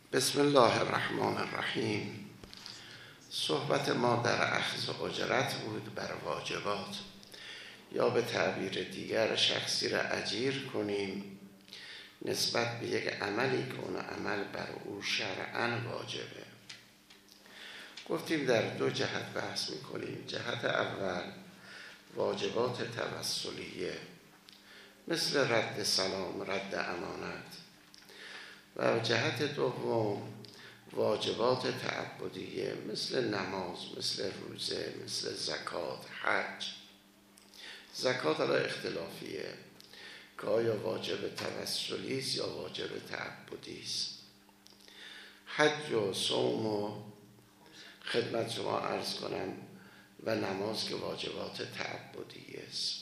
بسم الله الرحمن الرحیم. صحبت ما در اخذ اجرت بود بر واجبات، یا به تعبیر دیگر شخصی را اجیر کنیم نسبت به یک عملی که اون عمل بر او شرعاً واجبه. گفتیم در دو جهت بحث میکنیم. جهت اول واجبات توسلیه مثل رد سلام، رد امانت، و جهت دوم واجبات تعبدیه مثل نماز، مثل روزه، مثل زکات، حج. زکات حالا اختلافیه که آیا واجب توسلی است یا واجب تعبدی است. حج و صوم و خدمت شما عرض کنم و نماز که واجبات تعبدی است.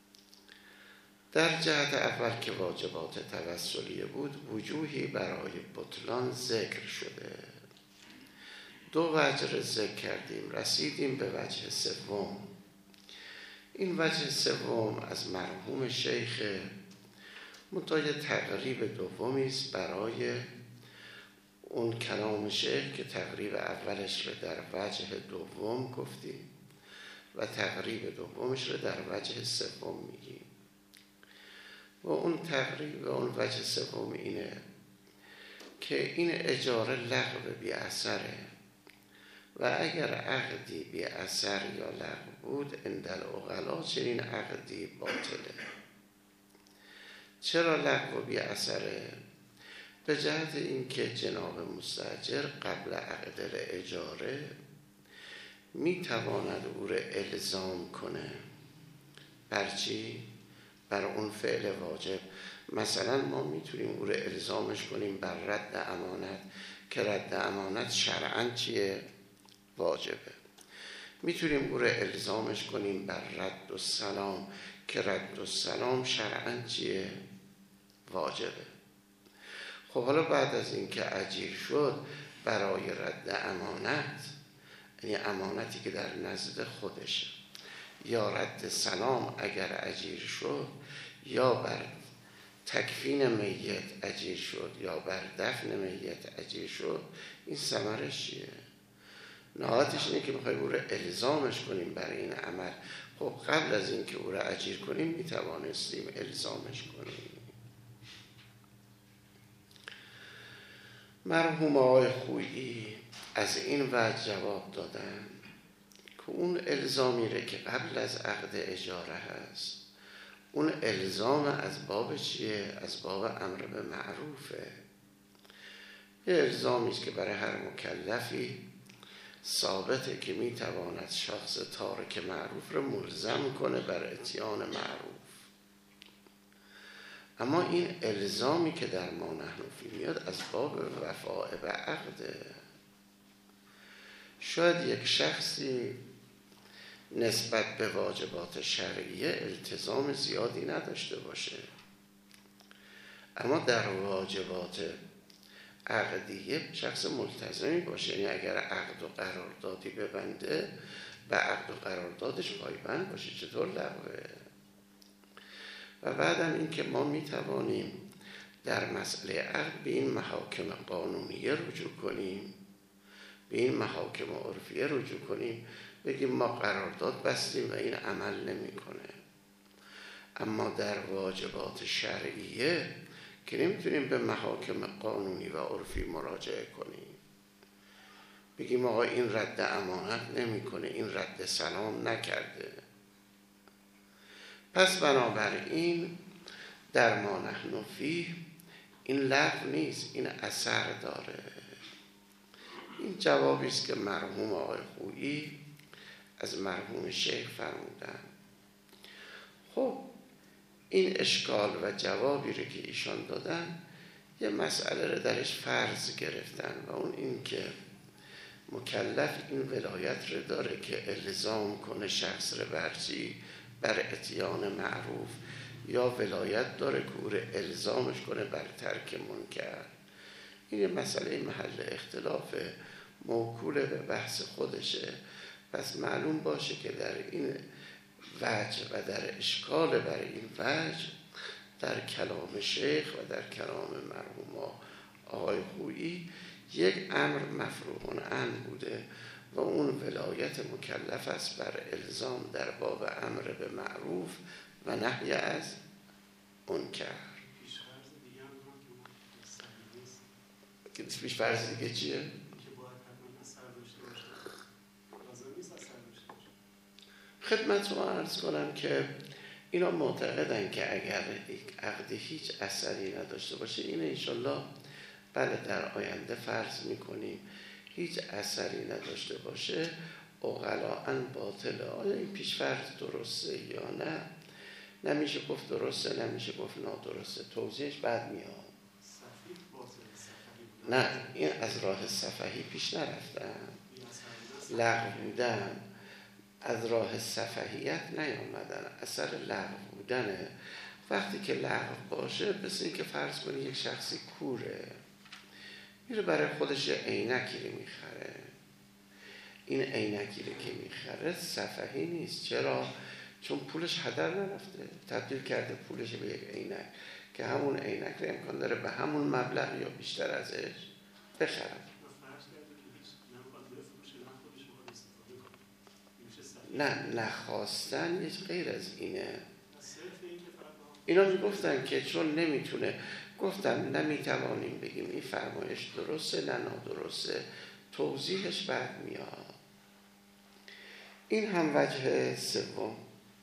در جهت اول که واجبات توسلیه بود وجوهی برای بطلان ذکر شده. دو وجه ذکر کردیم، رسیدیم به وجه سوم. این وجه سوم از مرحوم شیخ منتهای تقریب دومی است برای اون کلام شیخ که تقریب اولش رو در وجه دوم گفتیم و تقریب دومش رو در وجه سوم میگیم. و اون تقریب و اون وجه سوم اینه که این اجاره لغو بی اثره و اگر عقدی بی اثر یا لغو بود عند العقلا چنین عقدی باطله. چرا لغو بی اثره؟ به جهت اینکه جناب مستاجر قبل عقد اجاره میتواند او را الزام کنه. بر چی؟ بر اون فعل واجب. مثلا ما میتونیم او را الزامش کنیم بر رد امانت که رد امانت شرعاً چیه؟ واجبه. میتونیم او را الزامش کنیم بر رد السلام که رد السلام شرعاً چیه؟ واجبه. خب حالا بعد از این که اجیر شد برای رد امانت، یعنی امانتی که در نزد خودشه، یا رد سلام اگر اجیر شد، یا بر تکفین میت اجیر شد، یا بر دفن میت اجیر شد، این ثمرش چیه؟ نهایتش اینه که میخوایم او را الزامش کنیم برای این عمل. خب قبل از این که او را اجیر کنیم میتوانستیم الزامش کنیم. مرحوم آقای خویی از این وجه جواب دادن که اون الزامی ره که قبل از عقد اجاره هست، اون الزام از باب چیه؟ از باب امر به معروفه. یه الزامی است که برای هر مکلفی ثابته که میتواند شخص تارک معروف رو ملزم کنه بر اتیان معروف. اما این الزامی که در ما نحن فی میاد از باب وفاء به عقده. شاید یک شخصی نسبت به واجبات شرعیه التزام زیادی نداشته باشه، اما در واجبات عقدیه شخص ملتزمی باشه. یعنی اگر عقد و قراردادی ببنده به عقد و قراردادش پایبند باشه. چطور لغوه؟ و بعدم این که ما میتوانیم در مسئله عقد به این محاکم قانونیه رجوع کنیم، به این محاکم عرفیه رجوع کنیم، بگیم ما قرارداد بستیم و این عمل نمیکنه. اما در واجبات شرعیه که نمیتونیم به محاکم قانونی و عرفی مراجعه کنیم، بگیم آقا این رد امانت نمیکنه، این رد سلام نکرده. پس بنابراین در ما نحن فیه این لغو نیست، این اثر داره. این جوابی است که مرحوم آقای خویی از مرحوم شیخ فرمودن. خب این اشکال و جوابی رو که ایشان دادن یه مسئله رو درش فرض گرفتن و اون این که مکلف این ولایت رو داره که الزام کنه شخص رو برچی؟ بر اتیان معروف، یا ولایت داره که او رو الزامش کنه بر ترک منکر. این یه مسئله محل اختلاف موکول به بحث خودشه. پس معلوم باشه که در این وجه و در اشکال بر این وجه در کلام شیخ و در کلام مرحوم آقای خویی یک امر مفروغ عنه بوده و اون ولایت مکلف است بر الزام در باب امر به معروف و نهی از منکر. پیش فرض دیگه چیه؟ خدمت رو عرض کنم که اینا معتقدن که اگر عقد هیچ اثری نداشته باشه، این انشالله بله در آینده فرض میکنیم هیچ اثری نداشته باشه عقلاً باطله. آیا این پیش فرض درسته یا نه؟ نمیشه گفت درسته، نمیشه گفت نادرسته، توضیحش بعد میاد. نه، این از راه سفهی پیش نرفتن، لغو بودن، از راه سفهیت نیامدن، اثر لغو بودنه. وقتی که لغو باشه مثل این که فرض کنی یک شخصی کوره، میره برای خودش عینکی رو میخره، این عینکی رو که میخره سفهی نیست. چرا؟ چون پولش هدر نرفته، تبدیل کرده پولش به یک عینک که همون عینک رو امکان داره به همون مبلغ یا بیشتر ازش بخرم. نه، نخواستن یه غیر از اینه. اینا میگفتن که چون نمیتونه، گفتن نمیتوانیم بگیم این فرمایش درسته نه نادرسته، توضیحش بعد میاد. این هم وجه سوم.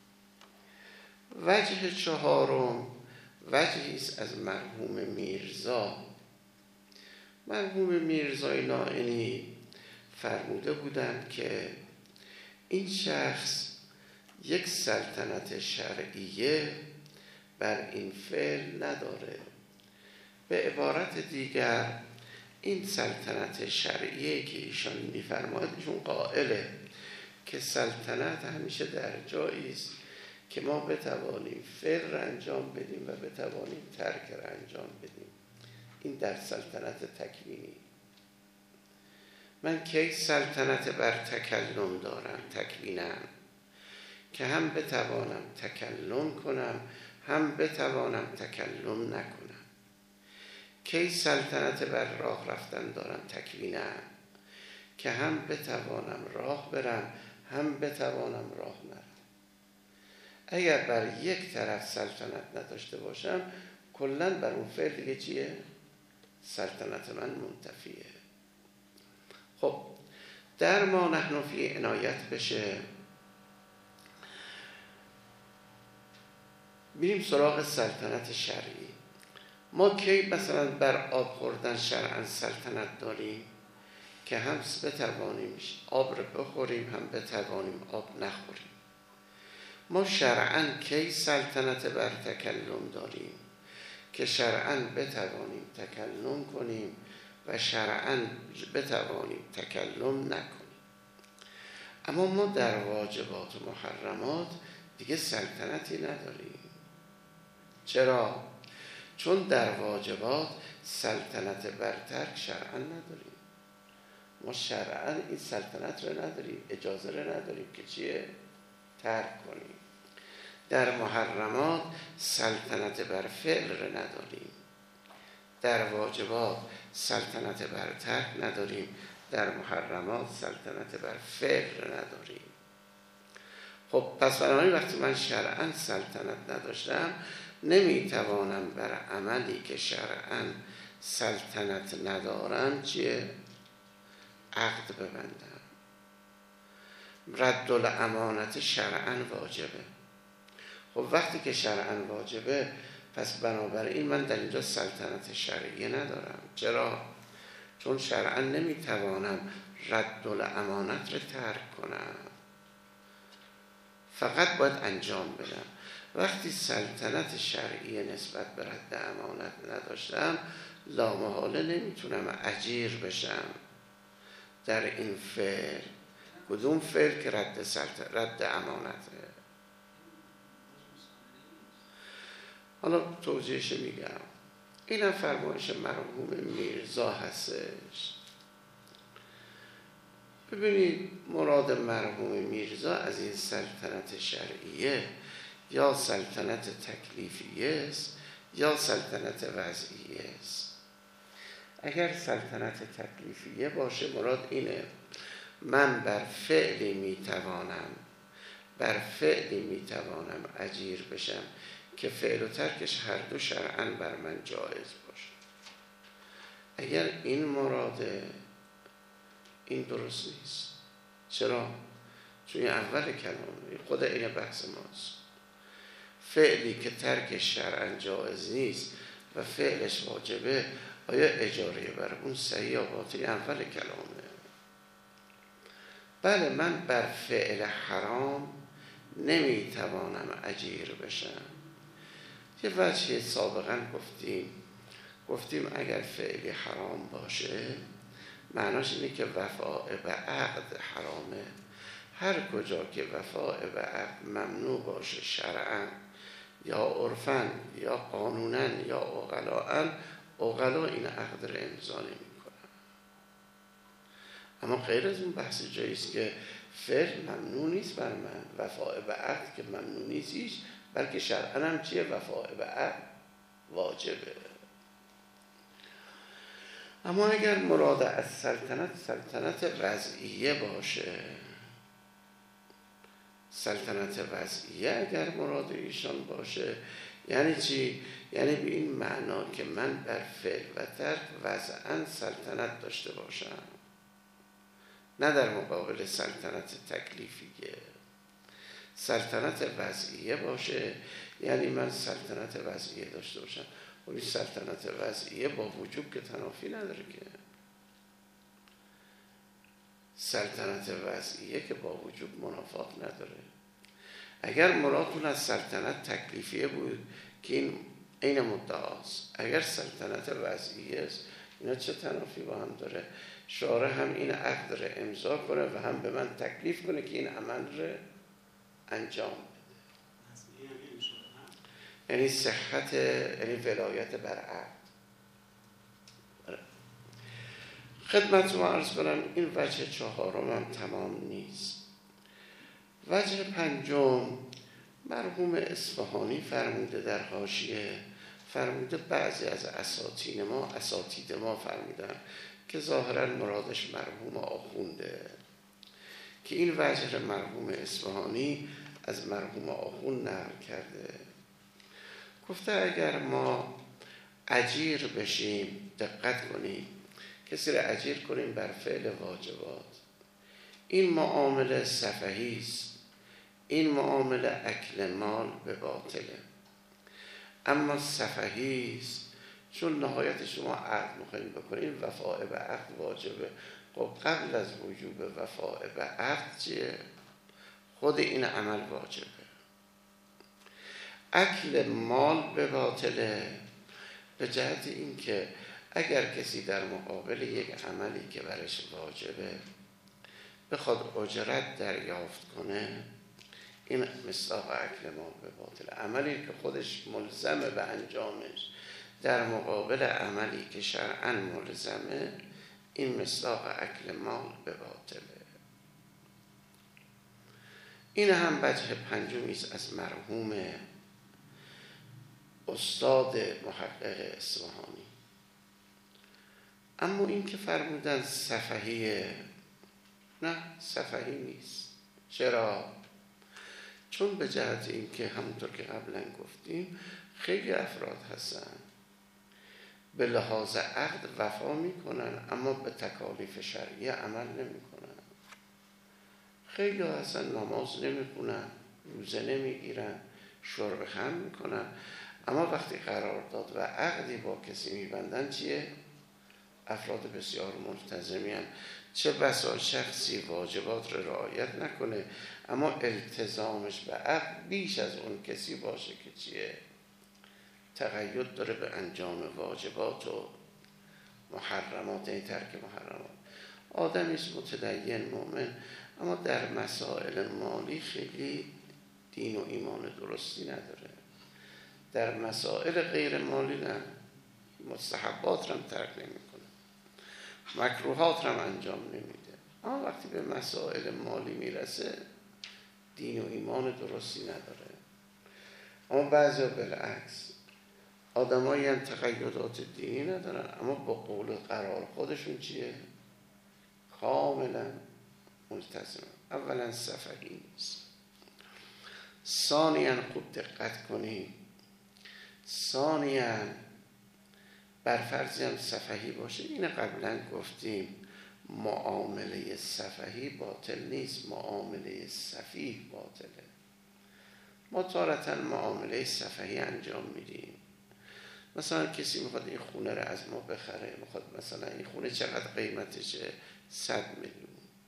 وجه چهارم وجهی است از مرحوم میرزا. مرحوم میرزای نائینی فرموده بودند که این شخص یک سلطنت شرعیه بر این فعل نداره. به عبارت دیگر این سلطنت شرعیه که ایشان میفرماید، ایشون قائله که سلطنت همیشه در جایی است که ما بتوانیم فعل را انجام بدیم و بتوانیم ترک را انجام بدیم. این در سلطنت تکوینی. من کی سلطنت بر تکلم دارم تکوینم، که هم بتوانم تکلم کنم هم بتوانم تکلم نکنم. کی سلطنت بر راه رفتن دارم تکوینم، که هم بتوانم راه برم هم بتوانم راه نرم. اگر بر یک طرف سلطنت نداشته باشم کلاً بر اون فعل دیگه چیه؟ سلطنت من منتفیه. خب در ما نحن فی عنایت بشه، بریم سراغ سلطنت شرعی. ما کی مثلا بر آب خوردن شرعاً سلطنت داریم که هم بتوانیم آب رو بخوریم هم بتوانیم آب نخوریم. ما شرعاً کی سلطنت بر تکلم داریم که شرعاً بتوانیم تکلم کنیم و شرعاً بتوانیم تکلم نکنیم. اما ما در واجبات و محرمات دیگه سلطنتی نداریم. چرا؟ چون در واجبات سلطنت بر ترک شرعاً نداریم. ما شرعاً این سلطنت رو نداریم، اجازه رو نداریم که چیه؟ ترک کنیم. در محرمات سلطنت بر فعل رو نداریم، در واجبات سلطنت بر ترک نداریم، در محرمات سلطنت بر فعل رو نداریم. خب پس بنابراین وقتی من شرعاً سلطنت نداشتم نمیتوانم بر عملی که شرعاً سلطنت ندارم چیه؟ عقد ببندم. رد الامانت شرعاً واجبه. خب وقتی که شرعاً واجبه پس بنابراین من در اینجا سلطنت شرعیه ندارم. چرا؟ چون شرعاً نمیتوانم رد الامانت رو ترک کنم، فقط باید انجام بدم. وقتی سلطنت شرعیه نسبت به رد امانت نداشتم لامحاله نمیتونم اجیر بشم در این فعل. کدوم فعل که رد امانته؟ حالا توضیحش میگم. اینم فرمایش مرحوم میرزا هستش. ببینید مراد مرحوم میرزا از این سلطنت شرعیه یا سلطنت تکلیفیه است یا سلطنت وضعیه است. اگر سلطنت تکلیفیه باشه مراد اینه من بر فعلی میتوانم اجیر بشم که فعل و ترکش هر دو شرعاً بر من جایز باشه. اگر این مراده، این درست نیست. چرا؟ چون اول کلام خود این بحث ماست. فعلی که ترکش شرعاً جایز نیست و فعلش واجبه، آیا اجاره بر اون صحیح یا باطل؟ اول کلامه. بله من بر فعل حرام نمیتوانم اجیر بشم. یه وجه سابقا گفتیم اگر فعلی حرام باشه معناش اینه که وفاء به عقد حرامه. هر کجا که وفاء به عقد ممنوع باشه شرعاً یا عرفاً یا قانوناً یا عقلا این عقد رو امضا نمی‌کنن. اما غیر از اون بحث جاییست که فعل ممنوع نیست بر من، وفاء به عقد که ممنوع نیست، بلکه شرعاً هم چیه؟ وفاء به عقد واجبه. اما اگر مراد از سلطنت وضعیه باشه، سلطنت وضعیه اگر مراد ایشان باشه یعنی چی؟ یعنی به این معنا که من بر فعل و ترک وضعاً سلطنت داشته باشم، نه در مقابل سلطنت تکلیفیه. سلطنت وضعیه باشه یعنی من سلطنت وضعیه داشته باشم. و این سلطنت وضعیه با وجوب که تنافی نداره که. سلطنت وضعیه که با وجوب منافات نداره. اگر مرادتون از سلطنت تکلیفیه بود که این عین مدعاست، اگر سلطنت وضعیه است اینا چه تنافی با هم داره؟ شارع هم این عقد رو امضا کنه و هم به من تکلیف کنه که این عمل رو انجام بده. یعنی صحت، یعنی ولایت بر عقد. خدمتتون عرض کنم این وجه چهارم هم تمام نیست. وجه پنجم مرحوم اصفهانی فرموده در حاشیه، فرموده بعضی از اساتید ما فرمودن که ظاهرا مرادش مرحوم آخونده، که این وجه مرحوم اصفهانی از مرحوم آخوند نقل کرده. گفته اگر ما اجیر بشیم، دقت کنیم، کسی را اجیر کنیم بر فعل واجبات، این معامله سفهی است، این معامله اکل مال به باطله. اما سفهی است چون نهایت شما عقد میخواین بکنین، وفاء به عقد واجبه. خب قبل از وجوب وفاء به عقد چیه؟ خود این عمل واجبه. اکل مال به باطله به جهت این که اگر کسی در مقابل یک عملی که برش واجبه بخواد اجرت دریافت کنه، این مصداق اکل مال به باطله. عملی که خودش ملزمه به انجامش در مقابل عملی که شرعاً ملزمه، این مصداق اکل مال به باطله. این هم وجه پنجمی است از مرحوم استاد محقق اصفهانی. اما این که فرمودن سفهیه، نه سفهی نیست. چرا؟ چون به جهت این که همونطور که قبلا گفتیم خیلی افراد هستن به لحاظ عقد وفا میکنن اما به تکالیف شرعیه عمل نمیکنن. خیلی هستن نماز نمیخونن، روزه نمیگیرن، شرب خمر میکنن، اما وقتی قرارداد و عقدی با کسی میبندن چیه؟ افراد بسیار ملتزمی هستند. چه بسا شخصی واجبات رو رعایت نکنه اما التزامش به عقد بیش از اون کسی باشه که چیه؟ تقید داره به انجام واجبات و محرمات، این ترک محرمات. آدمیست متدین مؤمن اما در مسائل مالی خیلی دین و ایمان درستی نداره. در مسائل غیر مالی نه، مستحبات رو هم ترک نمیکنه، مکروهات رو هم انجام نمیده. اما وقتی به مسائل مالی میرسه دین و ایمان درستی نداره. اما بعضی بالعکس آدمایی هم تقیدات دینی ندارن، اما با قول قرار خودشون چیه؟ کاملا ملتزم. اولا سفهی نیست. ثانیاً خوب دقت کنید، ثانیاً بر فرضی هم سفهی باشه، این قبلا گفتیم معامله سفهی باطل نیست، معامله سفیه باطله. ما تارتاً معامله سفهی انجام میدیم. مثلا کسی میخواد این خونه رو از ما بخره، میخواد مثلا این خونه چقدر قیمتشه؟ 100 میلیون.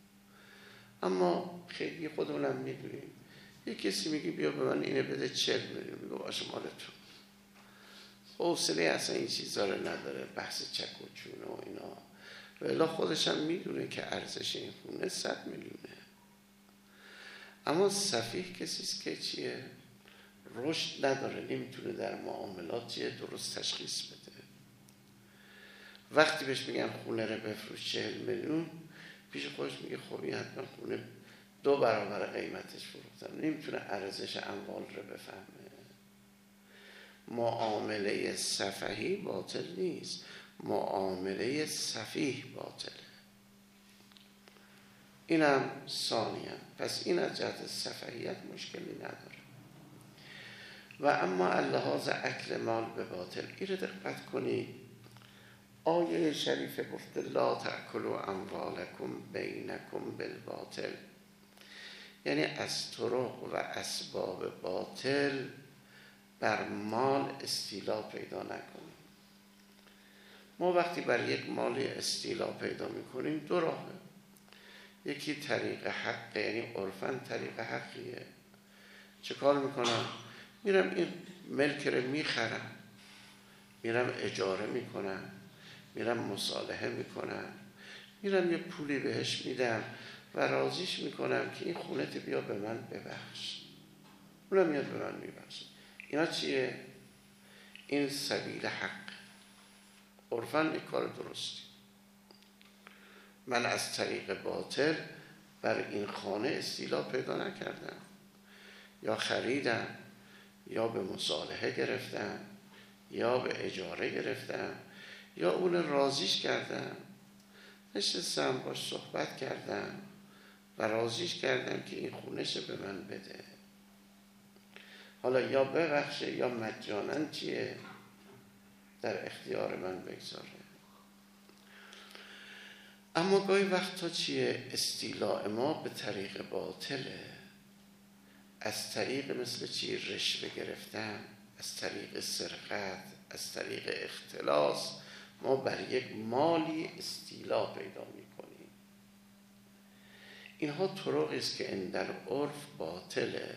اما خیلی خودمونم میدونیم، یه کسی میگه بیا به من اینه بده 40 میلیون، میگه باشه مالتون. حوصله اصلا این چیزا رو نداره، بحث چک و چونه و اینا. ولی خودش هم میدونه که ارزش این خونه 100 میلیونه. اما سفیه کسیست که چیه؟ رشد نداره، نمیتونه در معاملات چیه درست تشخیص بده. وقتی بهش میگن خونه رو بفروش 40 میلیون، پیش خودش میگه خب این حتما خونه 2 برابر قیمتش فروختم، نمیتونه ارزش اموال رو بفهمه. معامله سفهی باطل نیست، معامله سفیه باطله. اینم ثانیاً. پس این از جهت سفهیت مشکلی نداره. و اما اللحاظ اکل مال به باطل، این رو دقت کنید. آیه شریفه گفته لا تأکلوا اموالکم بینکم بالباطل، یعنی از طرق و اسباب باطل بر مال استیلا پیدا نکنیم. ما وقتی بر یک مالی استیلا پیدا میکنیم 2 راهه. یکی طریق حق، یعنی عرفاً طریق حقیه. چه کار میکنم؟ میرم این ملک رو میخرم، میرم اجاره میکنم، میرم مصالحه میکنم، میرم یه پولی بهش میدم و راضیش میکنم که این خونه تو بیا به من ببخش. اونم میاد به من میبخشه. اینا چیه؟ این سبیل حق، عرفاً این کار درستی. من از طریق باطل بر این خانه استیلا پیدا نکردم، یا خریدم، یا به مصالحه گرفتم، یا به اجاره گرفتم، یا اون راضیش کردم، نشستم باش صحبت کردم و راضیش کردم که این خونه‌ش به من بده. حالا یا ببخشه یا مجاناً چیه؟ در اختیار من بگذاره. اما گاهی وقتا چیه؟ استیلاء ما به طریق باطله. از طریق مثل چی؟ رشوه گرفتن، از طریق سرقت، از طریق اختلاس ما بر یک مالی استیلا پیدا میکنیم. اینها طرقی است که اندر عرف باطله.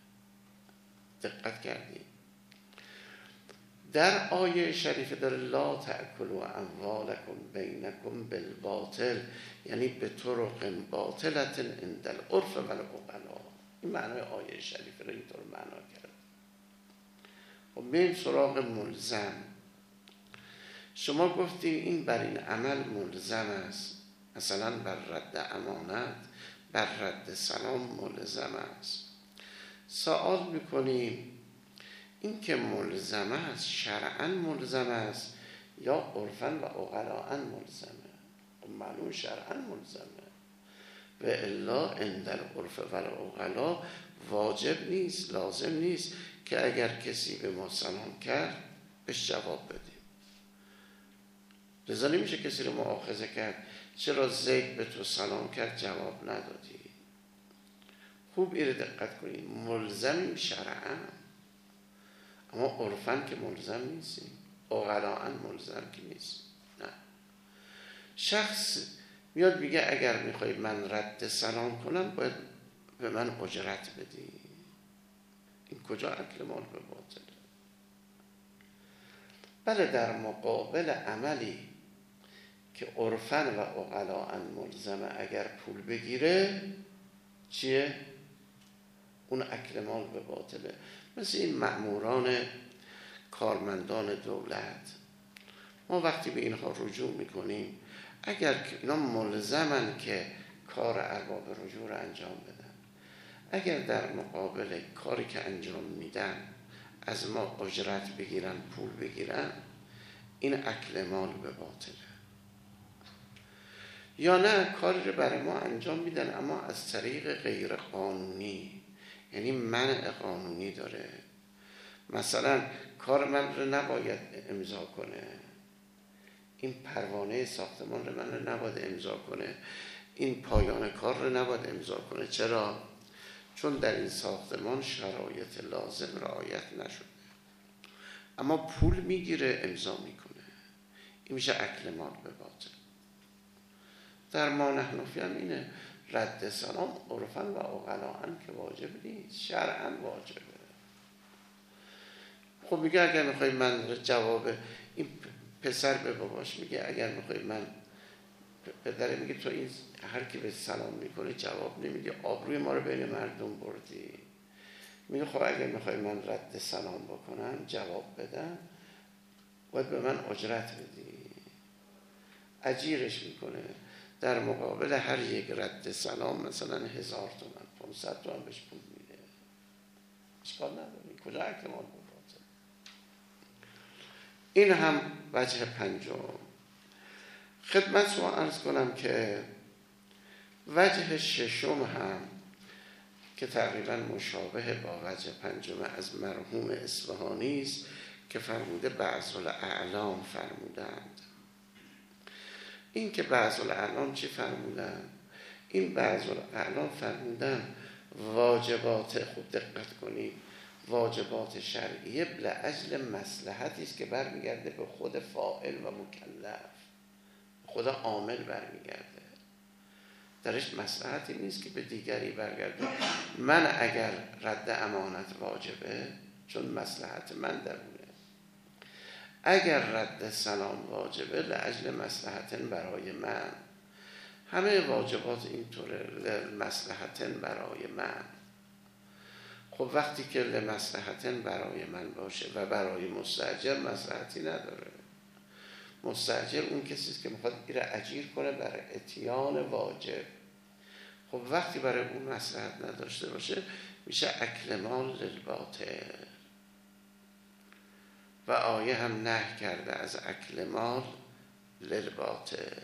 دقت کردیم در آیه شریفه داره لا تأکلوا اموالکم بینکم بالباطل، یعنی به طرق باطلت عند العرف و العقلاء. این معنای آیه شریفه رو اینطور معنا کرد. خب بریم سراغ ملزم. شما گفتین این بر این عمل ملزم است، مثلا بر رد امانت، بر رد سلام ملزم است. سوال میکنیم این که ملزم است شرعاً ملزم است یا عرفاً و عقلاء ملزمه؟ معلوم شرعاً ملزمه، و الا عند العرف و العقلاء واجب نیست، لازم نیست که اگر کسی به ما سلام کرد بهش جواب بدیم. لذا نمیشه کسی رو مؤاخذه کرد چرا زید به تو سلام کرد جواب ندادی. خوب اینو دقت کنید، ملزمیم شرعاً، اما عرفاً که ملزم نیستیم، عقلاء ملزم که نیست. نه، شخص میاد میگه اگر میخوای من رد سلام کنم باید به من اجرت بدی. این کجا اکل مال به باطله؟ بله، در مقابل عملی که عرفاً و عقلاء ملزمه اگر پول بگیره چیه؟ اون اکل مال به باطله. مثل این مأموران کارمندان دولت، ما وقتی به اینها رجوع میکنیم اگر اینا ملزمن که کار ارباب رجوع رو انجام بدن، اگر در مقابل کاری که انجام میدن از ما اجرت بگیرن، پول بگیرن، این اکل مال به باطله. یا نه کاری رو برای ما انجام میدن اما از طریق غیر قانونی، یعنی منع قانونی داره. مثلا کار من رو نباید امضا کنه، این پروانه ساختمان رو من رو نباید امضا کنه، این پایان کار رو نباید امضا کنه. چرا؟ چون در این ساختمان شرایط لازم رعایت نشده، اما پول میگیره امضا میکنه. این میشه اکل مال به باطل. در ما نحنفی هم اینه، رد سلام عرفاً و اقلاً که واجب نیست، شرعاً واجبه. خب میگه اگر میخوای من جواب این پسر به باباش میگه اگر میخوای من، پدره میگه تو این هر کی به سلام میکنه جواب نمیدی، آبروی ما رو بین مردم بردی. میگه خب اگر میخوای من رد سلام بکنم جواب بدم باید به من اجرت بدی. اجیرش میکنه، در مقابل هر یک رد سلام مثلا 1000 تومان 500 تومان بهش پول میده. اشکال نداره، کجا اکل مال بود. این هم وجه پنجم. خدمت شما عرض کنم که وجه ششم هم که تقریبا مشابه با وجه پنجم از مرحوم اصفهانی است که فرموده بعض الاعلام فرمودند. این که بعض الاعلام چی فرمودند؟ این بعض الاعلام فرمودند واجبات، خوب دقت کنید، واجبات شرعیه لاجل مصلحتی است که برمیگرده به خود فاعل و مکلف، خدا عامل برمیگرده. درش مصلحتی نیست که به دیگری برگرده. من اگر رد امانت واجبه چون مصلحت من درونه، اگر رد سلام واجبه لاجل مصلحت برای من. همه واجبات اینطوره، لمصلحت برای من. خب وقتی که لمصلحت برای من باشه و برای مستاجر مصلحتی نداره، مستاجر اون کسی است که میخواد ایره اجیر کنه برای اتیان واجب. خب وقتی برای اون مصلحت نداشته باشه میشه اکل مال للباطل. و آیه هم نهی کرده از اکل مال للباطل.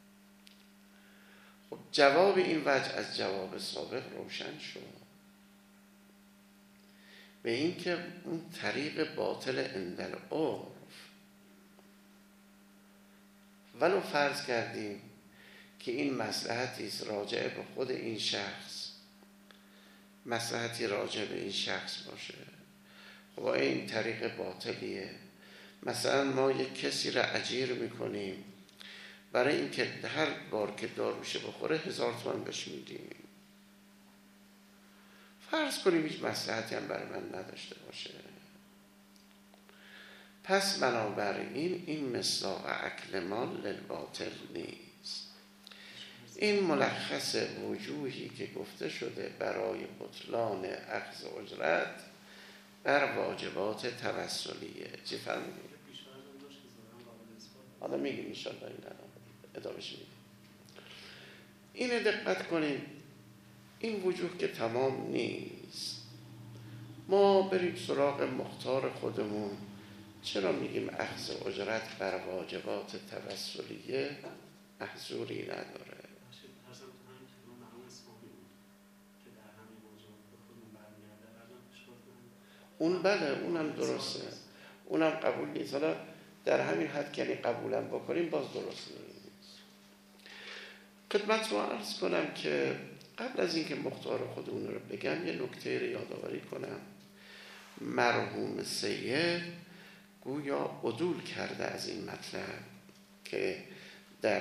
خب جواب این وجه از جواب سابق روشن شد، به این که اون طریق باطل عند العرف. ولو فرض کردیم که این مصلحتی است راجع به خود این شخص، مصلحتی راجع به این شخص باشه، خب این طریق باطلیه. مثلا ما یک کسی را اجیر میکنیم برای اینکه هر بار که داروشه بخوره 1000 تومان بهش میدیم. فرض کنیم هیچ مصلحتی هم برای من نداشته باشه، پس بنابراین این مصداق اکل مال للباطل نیست. این ملخص وجوهی که گفته شده برای بطلان اخذ اجرت بر واجبات توسلیه. چی فرمودید؟ حالا میگیم انشاءالله این ادامهش میگیم. اینو دقت کنیم، این وجوه که تمام نیست. ما بریم سراغ مختار خودمون. چرا میگیم اخذ اجرت بر واجبات توسلیه محظوری نداره؟ اون بله، اونم درسته، اونم قبول نیست. حالا در همین حد که قبولم بکنیم باز درست نیست. خدمت رو عرض کنم که قبل از اینکه مختار خودمون رو بگم یه نکته رو یادآوری کنم. مرحوم سید گویا عدول کرده از این مطلب که در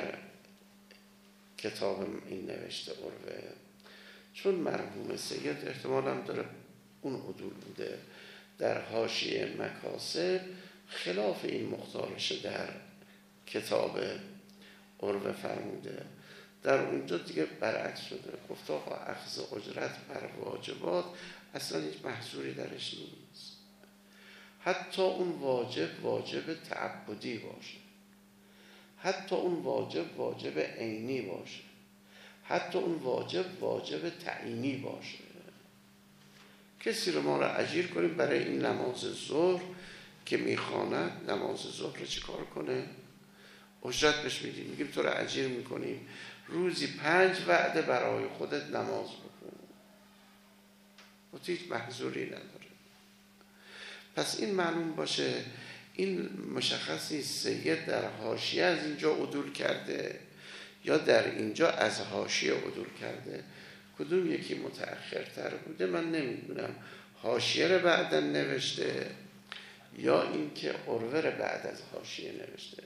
کتاب این نوشته عروه، چون مرحوم سید احتمالاً داره اون عدول بوده. در حاشیه مکاسب خلاف این مختارش در کتاب عروه فرموده، در اونجا دیگه برعکس شده، گفت آقا اخذ اجرت بر واجبات اصلا هیچ محظوری درش نیست. حتی اون واجب تعبدی باشه، حتی اون واجب عینی باشه، حتی اون واجب تعیینی باشه کسی رو ما رو اجیر کنیم برای این نماز ظهر که میخواند نماز ظهر رو چی کار کنه؟ اجرت بهش میدیم، میگیم تو رو اجیر میکنیم روزی 5 وعده برای خودت نماز بکن و هیچ محظوری نداره. پس این معلوم باشه این مشخص نیست سید در حاشیه از اینجا عدول کرده یا در اینجا از حاشیه عدول کرده، کدوم یکی متأخرتر بوده من نمیدونم، حاشیه رو بعدا نوشته یا اینکه عروه رو بعد از حاشیه نوشته.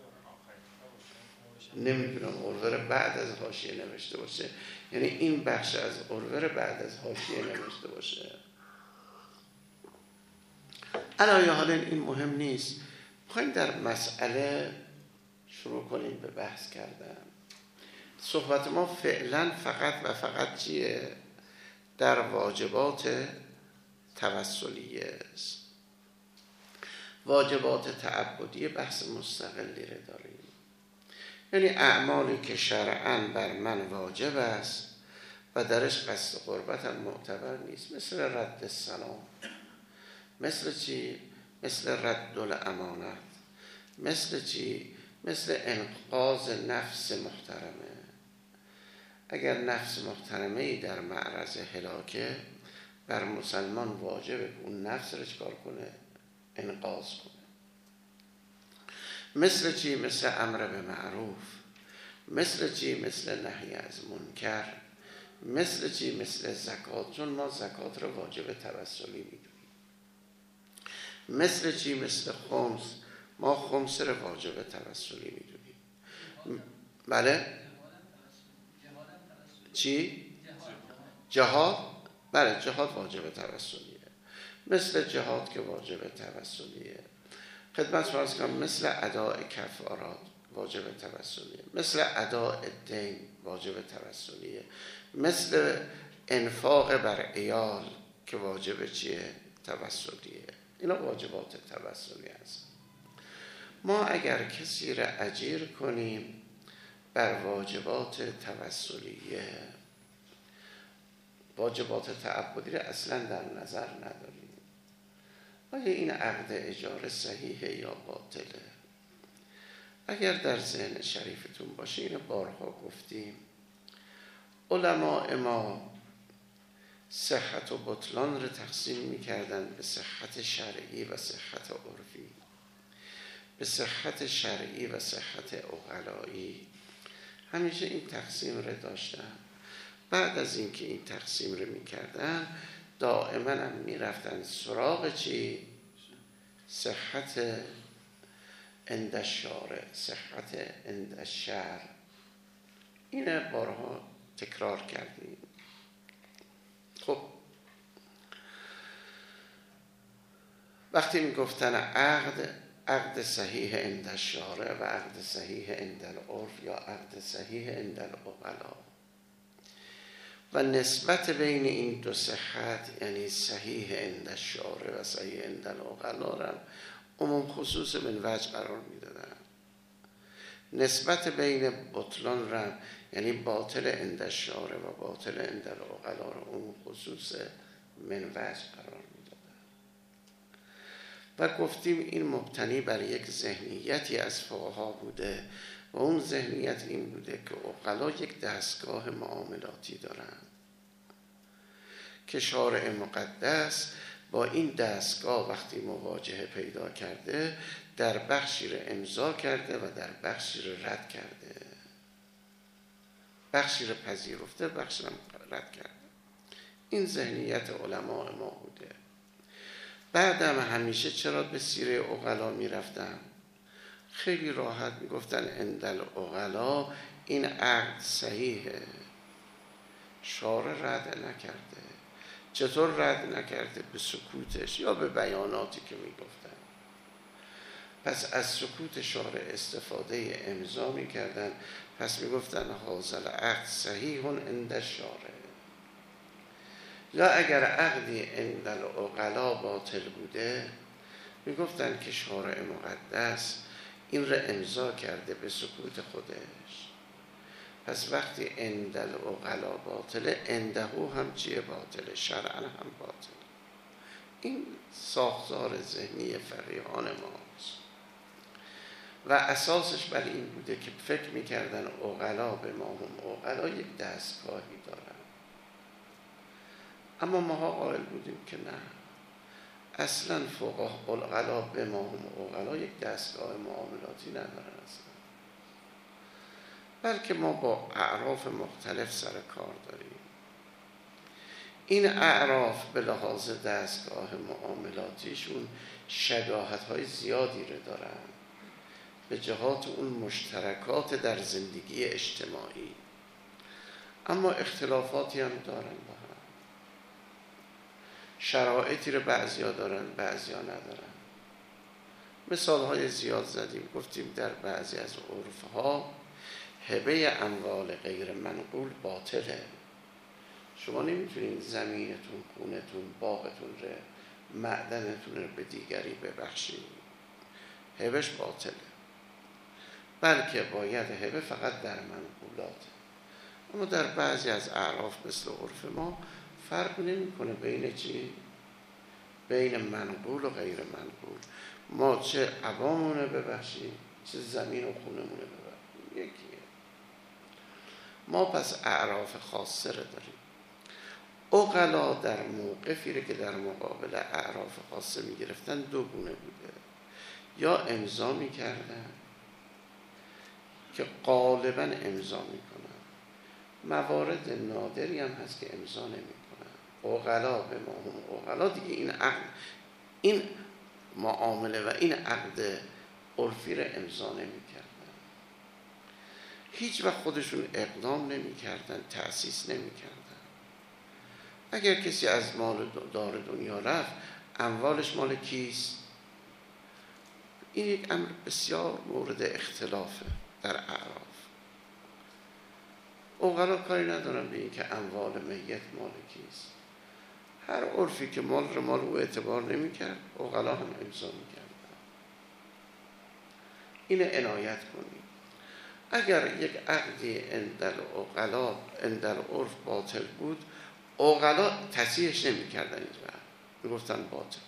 نمیدونم عروه رو بعد از حاشیه نوشته باشه، یعنی این بخش از عروه رو بعد از حاشیه نوشته باشه. علایه حال این مهم نیست. میخوایم در مسئله شروع کنیم به بحث کردن. صحبت ما فعلا فقط و فقط چیه؟ در واجبات توسلیه است. واجبات تعبدی بحث مستقلی رو داریم، یعنی اعمالی که شرعاً بر من واجب است و درش قصد قربت هم معتبر نیست، مثل رد السلام، مثل چی؟ مثل رد الامانت، مثل چی؟ مثل انقاذ نفس محترمه. اگر نفس محترمه‌ای در معرض هلاکه، بر مسلمان واجبه که اون نفس رو چکار کنه؟ انقاذ کنه. مثل چی؟ مثل امر به معروف، مثل چی؟ مثل نهی از منکر، مثل چی؟ مثل زکات، چون ما زکات رو واجب توسلی میدونیم. مثل چی؟ مثل خمس، ما خمس رو واجب توسلی میدونیم. بله؟ چی؟ جهاد؟ بله جهاد واجب توسلیه، مثل جهاد که واجب توسلیه. خدمت فرض کنم مثل اداء کفارات واجب توسلیه، مثل اداء دین واجب توسلیه، مثل انفاق بر عیال که واجب چیه؟ توسلیه. اینا واجبات توسلی هست. ما اگر کسی را اجیر کنیم بر واجبات توسلیه، واجبات تعبدی را اصلا در نظر نداریم. آیا این عقد اجاره صحیحه یا باطله؟ اگر در ذهن شریفتون باشه، اینو بارها گفتیم، علماء ما صحت و بطلان رو تقسیم می‌کردن به صحت شرعی و صحت عرفی. به صحت شرعی و صحت عقلایی همیشه این تقسیم رو داشتن. بعد از اینکه این تقسیم رو می‌کردن، دائما هم می‌رفتن سراغ چی؟ صحت عند الشارع، صحت عند الشرع. اینه بارها تکرار کردیم. خب وقتی میگفتن عقد صحیح عند الشارع و عقد صحیح عند العرف یا عقد صحیح عند العقلاء، و نسبت بین این دو صحت یعنی صحیح عند الشارع و صحیح عند العقلاء را عموم خصوص من وجه قرار میدادن. نسبت بین بطلان را یعنی باطل عند الشارع و باطل عند العقلاء را عموم خصوص من وجه قرار میدادن. و گفتیم این مبتنی بر یک ذهنیتی از فقها بوده و اون ذهنیت این بوده که عقلا یک دستگاه معاملاتی دارند که شارع مقدس با این دستگاه وقتی مواجهه پیدا کرده، در بخشی رو امضا کرده و در بخشی رو رد کرده، بخشی رو پذیرفته بخشی رو رد کرده. این ذهنیت علماء ما بوده. بعدم همیشه چرا به سیره عقلا می رفتن؟ خیلی راحت می گفتن عند العقلا این عقد صحیحه، شارع رد نکرده. چطور رد نکرده؟ به سکوتش یا به بیاناتی که می گفتن. پس از سکوت شارع استفاده امضا می کردن، پس می گفتن هذا العقد صحیح عند الشارع. یا اگر عقدی عند العقلا باطل بوده، می گفتن که شارع مقدس این را امضا کرده به سکوت خودش، پس وقتی اندل عقلا باطله، انده هم چیه باطله؟ شرعا هم باطله. این ساختار ذهنی فقیهان ماست و اساسش بر این بوده که فکر میکردن عقلا به ما هم عقلا یک دستگاهی دارن، اما ماها قائل بودیم که نه، اصلا عقلا به ما هم عقلا یک دستگاه معاملاتی ندارن اصلا، بلکه ما با اعراف مختلف سر کار داریم. این اعراف به لحاظ دستگاه معاملاتیشون شباهت‌های زیادی رو دارن به جهات اون مشترکات در زندگی اجتماعی، اما اختلافاتی هم دارن با هم. شرایطی رو بعضیا دارن بعضیا ندارن. مثال‌های زیاد زدیم، گفتیم در بعضی از عرف‌ها هبه اموال غیر منقول باطله. شما نمیتونید زمینتون، خونتون، باغتون رو، معدنتون رو به دیگری ببخشید، هبهش باطله، بلکه باید هبه فقط در منقولات. اما در بعضی از اعراف مثل عرف ما فرق نمیکنه بین چی؟ بین منقول و غیر منقول. ما چه عوامونه ببخشیم، چه زمین و خونمونه ببخشیم، یکیه. ما پس اعراف خاصه رو داریم. عقلا در موقفی رو که در مقابل اعراف خاصه می گرفتن دو گونه بوده، یا امضا می کردن که غالبا امضا می کنن، موارد نادری هم هست که امضا نمی کنن. عقلا به ما هم عقلا دیگه این عقد، این معامله و این عقد عرفی رو امضا نمی کردن، هیچ وقت خودشون اقدام نمی کردن، تأسیس نمی کردن. اگر کسی از مال دار دنیا رفت، اموالش مال کیست؟ این یک امر بسیار مورد اختلافه در اعراف. عقلا کاری ندارن به این که اموال میت مال کیست. هر عرفی که مال رو مال او اعتبار نمی کرد، عقلا هم امضا می کردن. اینو عنایت کنید. اگر یک عقدی اندل عرف باطل بود، عقلا تصحیحش نمی کردن، اینجا می گفتن باطل.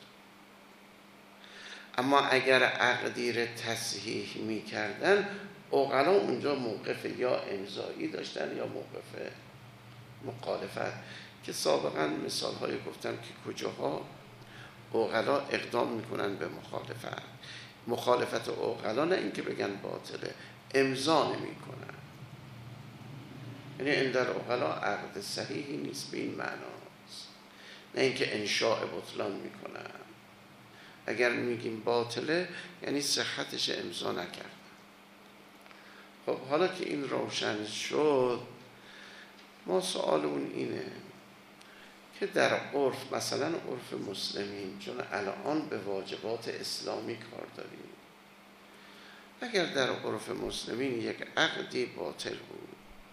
اما اگر عقدی رو تصحیح می کردن، عقلا اونجا موقف یا امضایی داشتن یا موقف مخالفت، که سابقا مثال های گفتم که کجاها عقلا اقدام میکنن به مخالفت عقلا، نه اینکه بگن باطله، امضا نمی کنن. یعنی اندر عقلا عقد صحیحی نیست به این معناست، نه اینکه انشاء بطلان میکنن. اگر میگیم باطله یعنی صحتش امضا نکردن. خب حالا که این روشن شد، ما سوالمون اینه که در عرف، مثلا عرف مسلمین، چون الان به واجبات اسلامی کار داریم، اگر در عرف مسلمین یک عقدی باطل بود،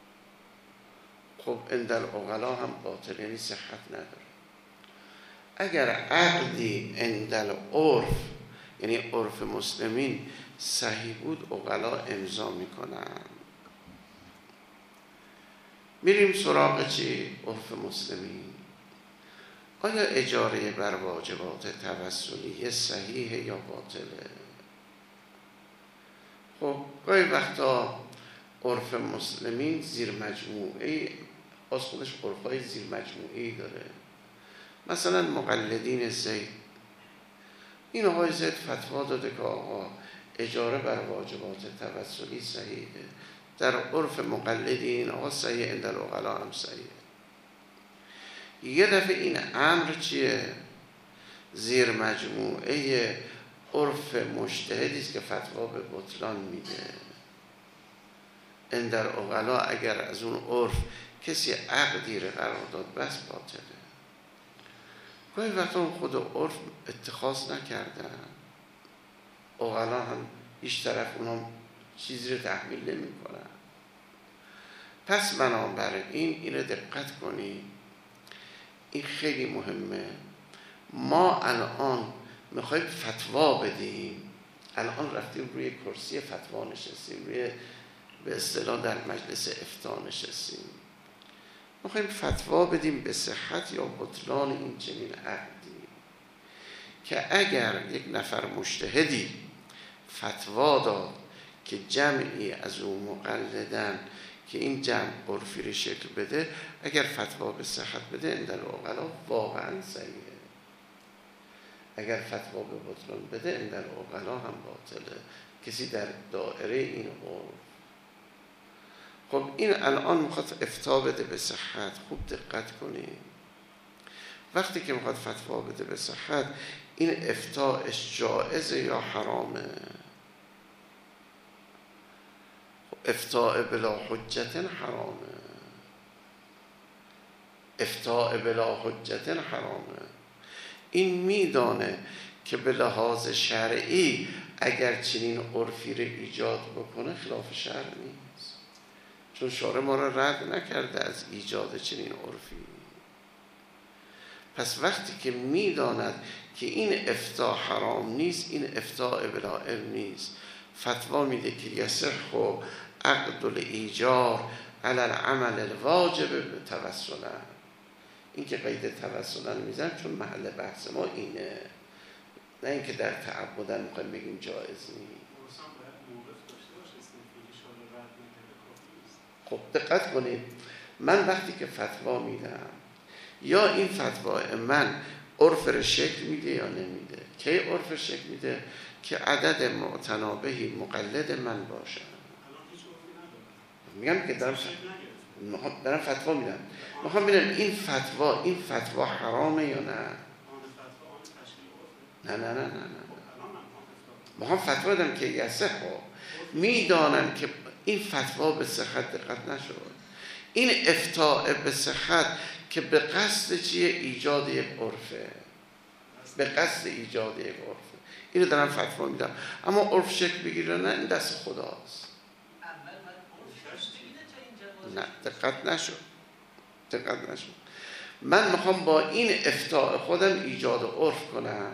خب اندل عقلا هم باطل، یعنی صحت نداره. اگر عقدی اندل عرف، یعنی عرف مسلمین، صحیح بود، عقلا امضا میکنن. میریم سراغ چی؟ عرف مسلمین. آیا اجاره بر واجبات توسلی صحیحه یا باطله؟ خب گاهی وقتا عرف مسلمین زیر مجموعه، از خودش عرفای زیر مجموعه‌ای داره. مثلا مقلدین زید، این آقای زید فتوا داده که آقا اجاره بر واجبات توسلی صحیحه. در عرف مقلدین آقا صحیح، اندل عقلا هم صحیحه. یه دفعه این امر چیه؟ زیر مجموعه عرف مجتهدی است که فتوا به بطلان میده. اندر عقلا اگر از اون عرف کسی عقدی رو قرار داد، بس باطله. گاهی وقتا اون خود عرف اتخاذ نکردن، عقلا هم هیچ طرف اونا چیزی رو تحمیل نمی کنن. پس بنابراین این رو دقت کنید، این خیلی مهمه. ما الان میخوایم فتوا بدیم، الان رفتیم روی کرسی فتوا نشستیم، روی به اصطلاح در مجلس افتاء نشستیم، میخوایم فتوا بدیم به صحت یا بطلان این چنین عقدی که اگر یک نفر مجتهدی فتوا داد که جمعی از اون مقلدن که این جمع عرفی رو شکل بده، اگر فتوا به صحت بده عند العقلا واقعا صحیحه، اگر فتوا به بطلان بده عند العقلا هم باطله، کسی در دائره این عرف. خب این الان میخواد افتاء بده به صحت، خوب دقت کنید. وقتی که میخواد فتوا بده به صحت، این افتاءش جائزه یا حرامه؟ افتاء بلا حجت حرامه، افتاء بلا حجت حرامه. این میدانه که به لحاظ شرعی اگر چنین عرفی رو ایجاد بکنه خلاف شرع نیست، چون شارع ما را رد نکرده از ایجاد چنین عرفی. پس وقتی که میداند که این افتاء حرام نیست، این افتاء بلا علم نیست، فتوا میده که یصح عقد الایجار علی العمل الواجب توسلا. این که قید توسلا میزن چون محل بحث ما اینه، نه اینکه در تعبدن میخوایم بگیم جایز نیست. خب دقت کنید، من وقتی که فتوا میدم، یا این فتوا من عرف رو شکل میده یا نمیده. کی عرف شکل میده؟ که عدد معتنابهی مقلد من باشه. میگم که دارم فتوا میدم، میخوام ببینم این فتوا حرامه یا نه. نه میخوام فتوا بدم که یصح، میدانم که این فتوا به صحت دقت نشد، این افتاء به صحت که به قصد چیه؟ ایجاد یک عرفه، به قصد ایجاد یک عرفه. اینو دارم فتوا میدم، اما عرف شکل بگیره نه، این دست خداست. نه دقت نشد. من میخوام با این افتاء خودم ایجاد عرف کنم.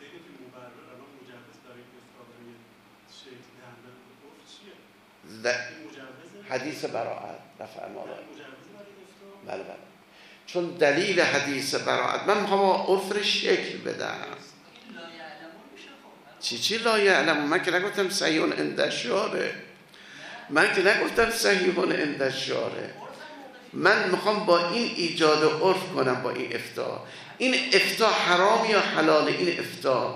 حدیث براءت رفع مالا. بله چون دلیل حدیث براءت من میخوام عرف رو شکل بدم. چی لا یعلم؟ من که نگفتم صحیح عند الشارع، من میخوام با این ایجاد عرف کنم، با این افتاء. این افتاء حرام یا حلال؟ این افتاء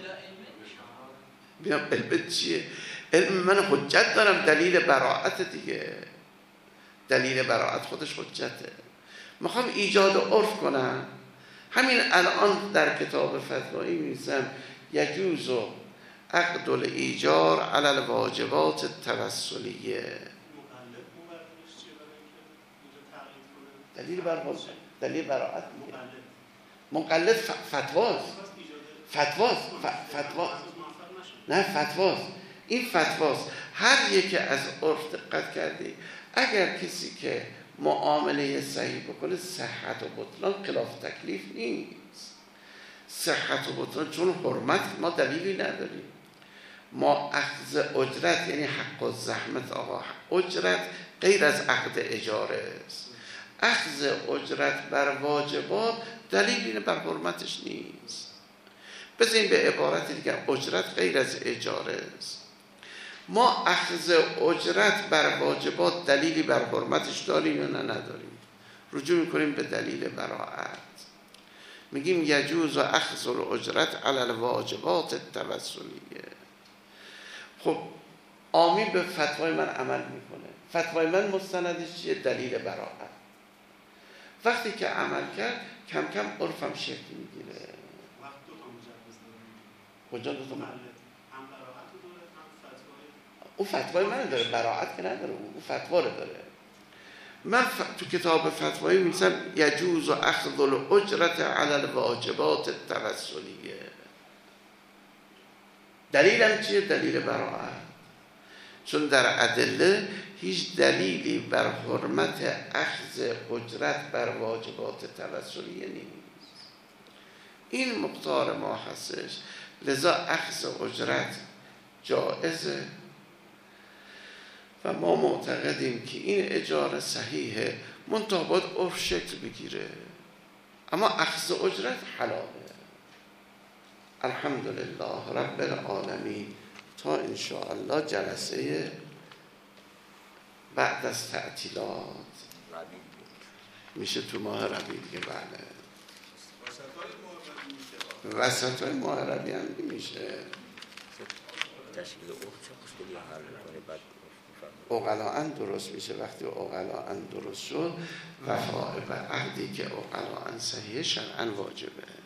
بیام علم چیه؟ علم من حجت دارم، دلیل براءت دیگه، دلیل براءت خودش حجته. میخوام ایجاد عرف کنم. همین الان در کتاب فتوایی می‌نویسم یجوز عقد الایجار علی الواجبات التوسلیه. دلیل براءت میگه. مقلد فتواست. این فتواست. هر یکی از عرف دقت کردی، اگر کسی که معامله صحیح بکنه، صحت و بطلان خلاف تکلیف نیست. صحت و بطلان چون حرمت ما دلیلی نداریم. ما اخذ اجرت یعنی حق و زحمت، آقا اجرت غیر از عقد اجاره است. اخذ اجرت بر واجبات دلیلی بر حرمتش نیست. بذاریم به عبارت دیگه، اجرت غیر از اجاره است. ما اخذ اجرت بر واجبات دلیلی بر حرمتش داریم یا نه نداریم؟ رجوع میکنیم به دلیل براءت، میگیم یجوز اخذ الاجرت علی الواجبات التوسلیه. خب عامی به فتوای من عمل میکنه، فتوای من مستندش چیه؟ دلیل براءت. وقتی که عمل کرد کم کم عرفم شکل میگیره. کجا دو تا اون فتوای من داره، براءت که نداره، اون فتوا رو داره. من تو کتاب فتوایی می‌نویسم یجوز اخذ الاجرت علی الواجبات التوسلیه. دلیلم چیه؟ دلیل براءت. چون در ادله هیچ دلیلی بر حرمت اخذ اجرت بر واجبات توسلیه نیست. این مقدار ما هستش، لذا اخذ اجرت جائزه و ما معتقدیم که این اجاره صحیحه، منتها باید عرف شکل بگیره، اما اخذ اجرت حلاله. الحمدلله رب العالمین. تا انشاءالله جلسه بعد از تعطیلات میشه تو ماه ربیع دیگه. بله وسطای ماه ربیع هم میشه. تشکیل مشکلی حل میکنه، بعد عقلاً درست میشه. وقتی عقلاً درست شد، وفاء به عهدی که عقلاً صحیح شرعاً واجبه.